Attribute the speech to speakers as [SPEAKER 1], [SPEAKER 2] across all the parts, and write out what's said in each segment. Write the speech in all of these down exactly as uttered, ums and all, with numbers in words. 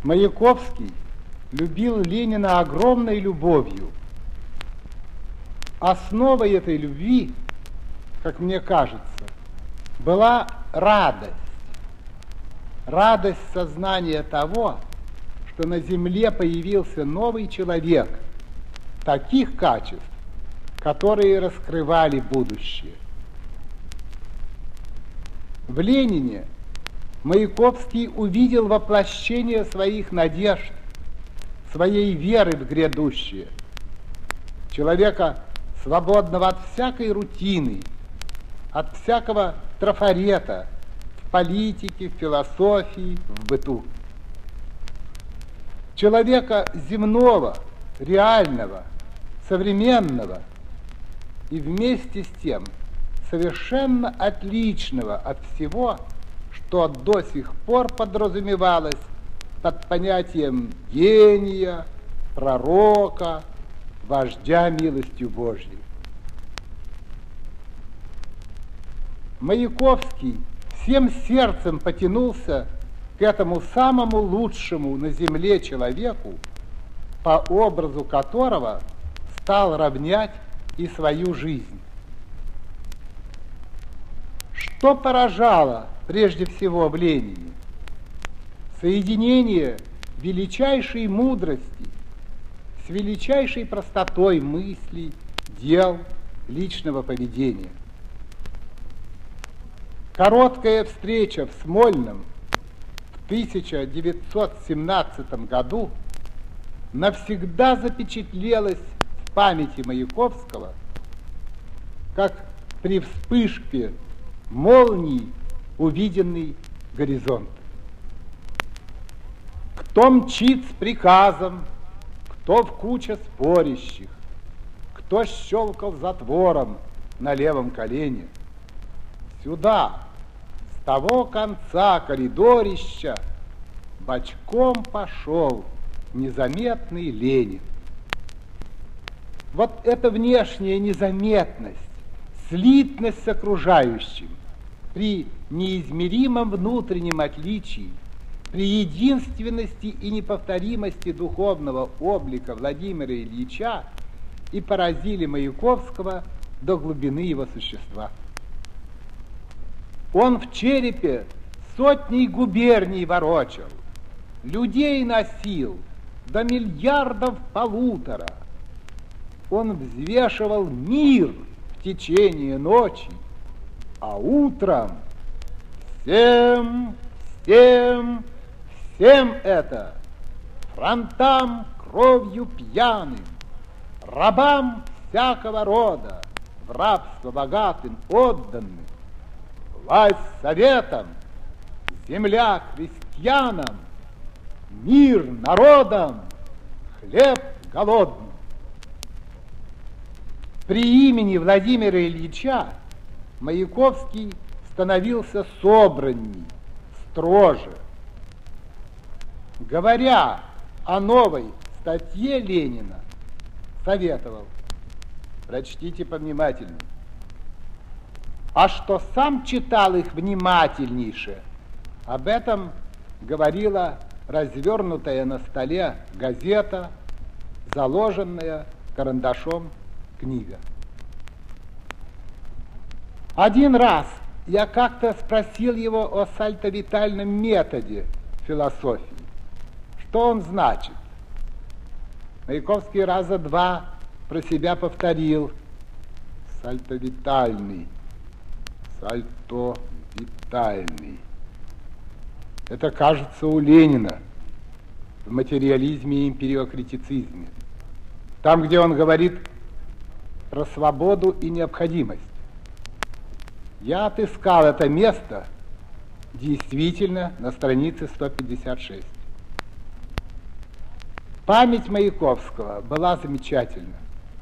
[SPEAKER 1] Маяковский любил Ленина огромной любовью. Основой этой любви, как мне кажется, была радость. Радость сознания того, что на земле появился новый человек, таких качеств, которые раскрывали будущее. В Ленине Маяковский увидел воплощение своих надежд, своей веры в грядущее, человека, свободного от всякой рутины, от всякого трафарета в политике, в философии, в быту. Человека земного, реального, современного и вместе с тем совершенно отличного от всего, что до сих пор подразумевалось под понятием гения, пророка, вождя милостью Божьей. Маяковский всем сердцем потянулся к этому самому лучшему на земле человеку, по образу которого стал равнять и свою жизнь. Что поражало прежде всего в Ленине? Соединение величайшей мудрости с величайшей простотой мыслей, дел, личного поведения. Короткая встреча в Смольном в тысяча девятьсот семнадцатом году навсегда запечатлелась в памяти Маяковского, как при вспышке молнии увиденный горизонт. Кто мчит с приказом, кто в куче спорящих, кто щелкал затвором на левом колене. Сюда, с того конца коридорища, бочком пошел незаметный Ленин. Вот эта внешняя незаметность, слитность с окружающим, при неизмеримом внутреннем отличии, при единственности и неповторимости духовного облика Владимира Ильича и поразили Маяковского до глубины его существа. Он в черепе сотни губерний ворочал, людей носил до миллиардов полутора. Он взвешивал мир в течение ночи, а утром всем, всем, всем это, фронтам кровью пьяным, рабам всякого рода, в рабство богатым отданным, власть советам, земля крестьянам, мир народам, хлеб голодным. При имени Владимира Ильича Маяковский становился собранней, строже. Говоря о новой статье Ленина, советовал: прочтите повнимательнее. А что сам читал их внимательнейше, об этом говорила развернутая на столе газета, заложенная карандашом книга. Один раз я как-то спросил его о сальтовитальном методе философии. Что он значит? Маяковский раза два про себя повторил: сальтовитальный, сальтовитальный. Это, кажется, у Ленина в материализме и империокритицизме. Там, где он говорит про свободу и необходимость. Я отыскал это место действительно на странице сто пятьдесят шесть. Память Маяковского была замечательна.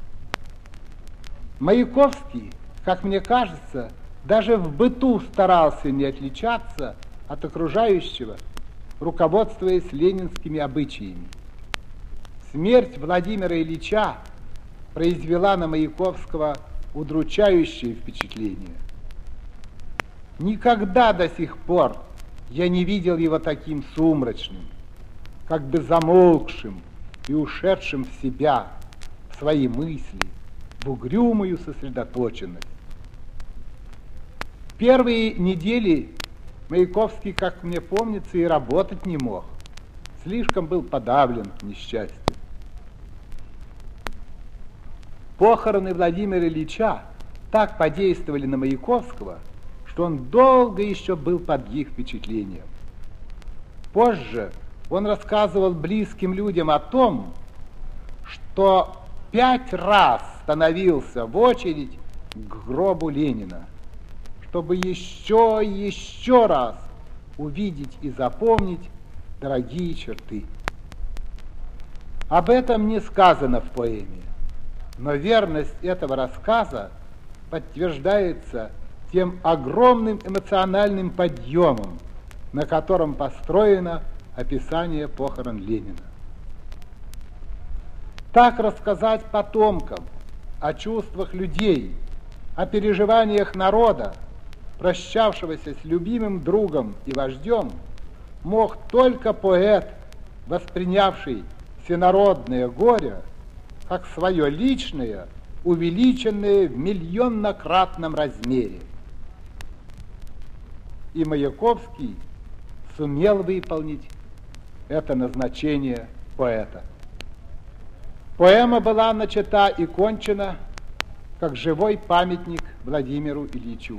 [SPEAKER 1] Маяковский, как мне кажется, даже в быту старался не отличаться от окружающего, руководствуясь ленинскими обычаями. Смерть Владимира Ильича произвела на Маяковского удручающее впечатление. Никогда до сих пор я не видел его таким сумрачным, как бы замолкшим и ушедшим в себя, в свои мысли, в угрюмую сосредоточенность. Первые недели Маяковский, как мне помнится, и работать не мог. Слишком был подавлен несчастьем. Похороны Владимира Ильича так подействовали на Маяковского, что он долго еще был под их впечатлением. Позже он рассказывал близким людям о том, что пять раз становился в очередь к гробу Ленина, чтобы еще и еще раз увидеть и запомнить дорогие черты. Об этом не сказано в поэме, но верность этого рассказа подтверждается тем огромным эмоциональным подъемом, на котором построено описание похорон Ленина. Так рассказать потомкам о чувствах людей, о переживаниях народа, прощавшегося с любимым другом и вождем, мог только поэт, воспринявший всенародное горе как свое личное, увеличенное в миллионнократном размере. И Маяковский сумел выполнить это назначение поэта. Поэма была начата и кончена как живой памятник Владимиру Ильичу.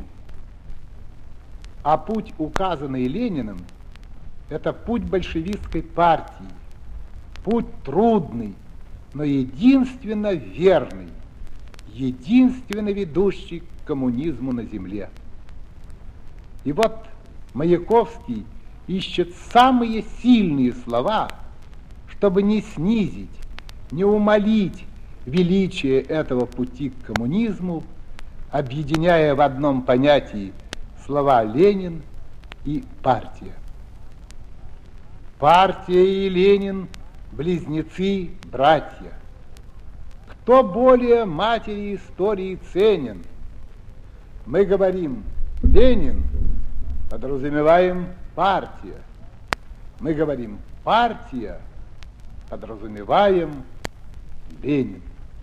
[SPEAKER 1] А путь, указанный Лениным, это путь большевистской партии, путь трудный, но единственно верный, единственно ведущий к коммунизму на земле. И вот Маяковский ищет самые сильные слова, чтобы не снизить, не умалить величие этого пути к коммунизму, объединяя в одном понятии слова «Ленин» и «партия». Партия и Ленин – близнецы, братья. Кто более матери истории ценен? Мы говорим «Ленин», подразумеваем партия. Мы говорим партия, подразумеваем Ленин.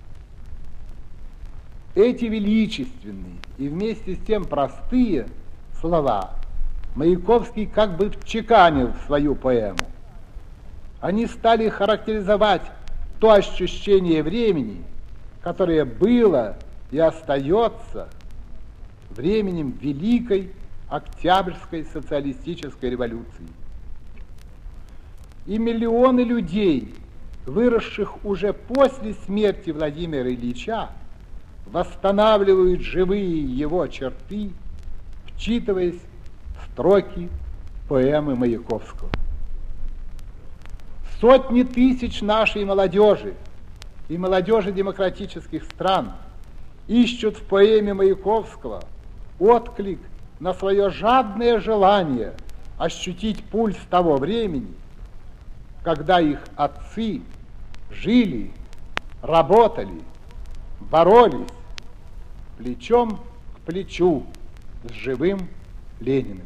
[SPEAKER 1] Эти величественные и вместе с тем простые слова Маяковский как бы вчеканил в свою поэму. Они стали характеризовать то ощущение времени, которое было и остается временем Великой Октябрьской социалистической революции. И миллионы людей, выросших уже после смерти Владимира Ильича, восстанавливают живые его черты, вчитываясь в строки поэмы Маяковского. Сотни тысяч нашей молодежи и молодежи демократических стран ищут в поэме Маяковского отклик на свое жадное желание ощутить пульс того времени, когда их отцы жили, работали, боролись плечом к плечу с живым Лениным.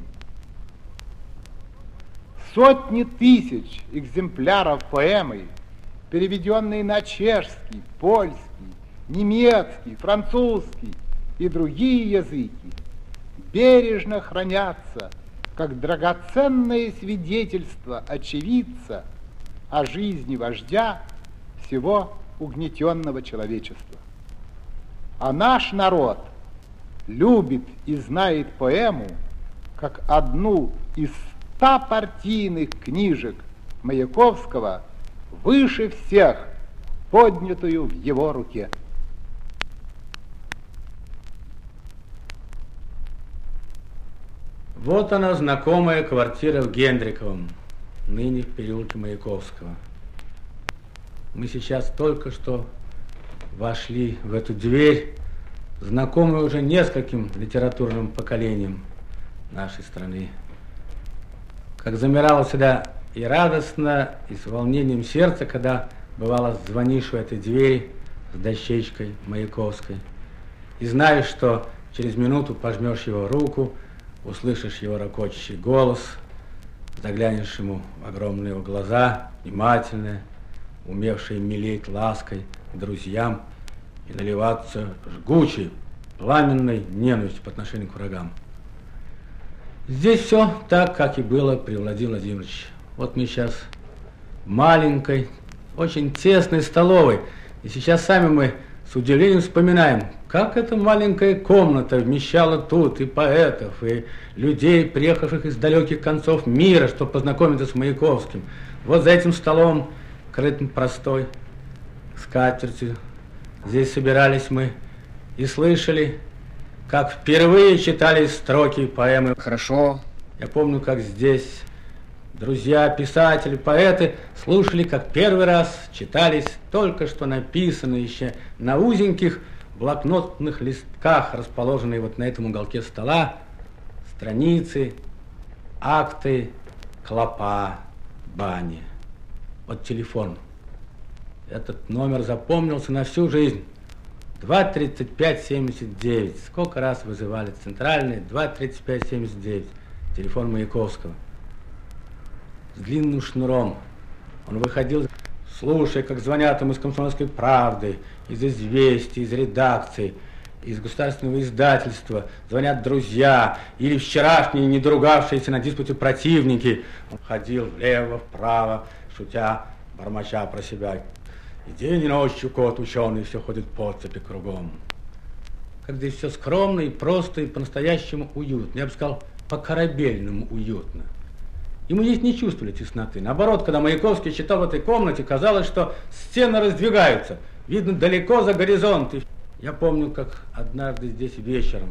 [SPEAKER 1] Сотни тысяч экземпляров поэмы, переведенные на чешский, польский, немецкий, французский и другие языки, бережно хранятся как драгоценное свидетельство очевидца о жизни вождя всего угнетенного человечества. А наш народ любит и знает поэму как одну из ста партийных книжек Маяковского, выше всех поднятую в его руке.
[SPEAKER 2] Вот она, знакомая квартира в Гендриковом, ныне в переулке Маяковского. Мы сейчас только что вошли в эту дверь, знакомую уже нескольким литературным поколениям нашей страны. Как замирало всегда и радостно, и с волнением сердца, когда, бывало, звонишь в этой двери с дощечкой Маяковской, и знаешь, что через минуту пожмешь его руку, услышишь его ракочущий голос, заглянешь ему в огромные его глаза, внимательные, умевшие милеть лаской к друзьям и наливаться жгучей, пламенной ненавистью по отношению к врагам. Здесь все так, как и было при Владимире Владимировиче. Вот мы сейчас в маленькой, очень тесной столовой, и сейчас сами мы с удивлением вспоминаем, как эта маленькая комната вмещала тут и поэтов, и людей, приехавших из далеких концов мира, чтобы познакомиться с Маяковским. Вот за этим столом, крытым простой скатертью, здесь собирались мы и слышали, как впервые читались строки поэмы.
[SPEAKER 3] Хорошо.
[SPEAKER 2] Я помню, как здесь друзья, писатели, поэты слушали, как первый раз читались только что написанные еще на узеньких блокнотных листках, расположенные вот на этом уголке стола, страницы, акты, клопа, бани. Вот телефон. Этот номер запомнился на всю жизнь. два тридцать пять семьдесят девять. Сколько раз вызывали центральный? два тридцать пять семьдесят девять. Телефон Маяковского. С длинным шнуром. Он выходил, слушая, как звонят ему из «Комсомольской правды», из «Известий», из редакции, из государственного издательства. Звонят друзья или вчерашние, не доругавшиеся на диспуте противники. Он ходил влево, вправо, шутя, бормоча про себя. И день и ночью кот ученый все ходит по цепи кругом. Как здесь все скромно и просто, и по-настоящему уютно. Я бы сказал, по-корабельному уютно. И мы здесь не чувствовали тесноты. Наоборот, когда Маяковский читал в этой комнате, казалось, что стены раздвигаются. Видно далеко за горизонт. И я помню, как однажды здесь вечером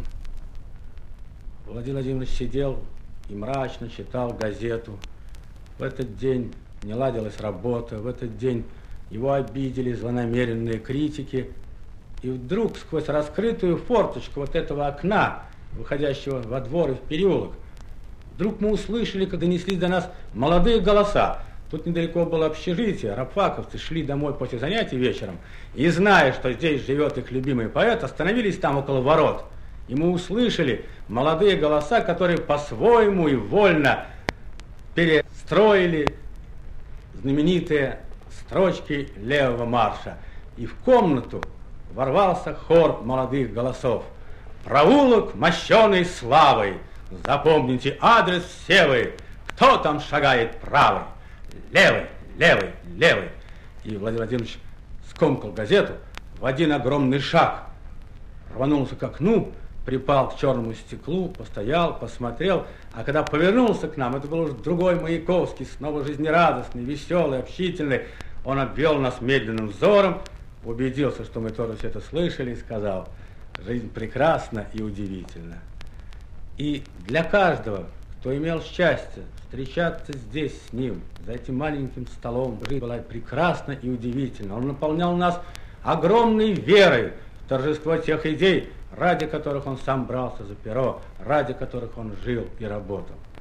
[SPEAKER 2] Владимир Владимирович сидел и мрачно читал газету. В этот день не ладилась работа, в этот день его обидели злонамеренные критики. И вдруг сквозь раскрытую форточку вот этого окна, выходящего во двор и в переулок, вдруг мы услышали, как донеслись до нас молодые голоса. Тут недалеко было общежитие, рабфаковцы шли домой после занятий вечером, и, зная, что здесь живет их любимый поэт, остановились там около ворот. И мы услышали молодые голоса, которые по-своему и вольно перестроили знаменитые строчки левого марша. И в комнату ворвался хор молодых голосов. «Проулок, мощеный славой, запомните адрес все вы, кто там шагает правый? Левый, левый, левый». И Владимир Владимирович скомкал газету в один огромный шаг, рванулся к окну, припал к черному стеклу, постоял, посмотрел, а когда повернулся к нам, это был уже другой Маяковский, снова жизнерадостный, веселый, общительный. Он обвел нас медленным взором, убедился, что мы тоже все это слышали, и сказал: «Жизнь прекрасна и удивительна». И для каждого, кто имел счастье встречаться здесь с ним, за этим маленьким столом, жизнь была прекрасна и удивительна. Он наполнял нас огромной верой в торжество тех идей, ради которых он сам брался за перо, ради которых он жил и работал.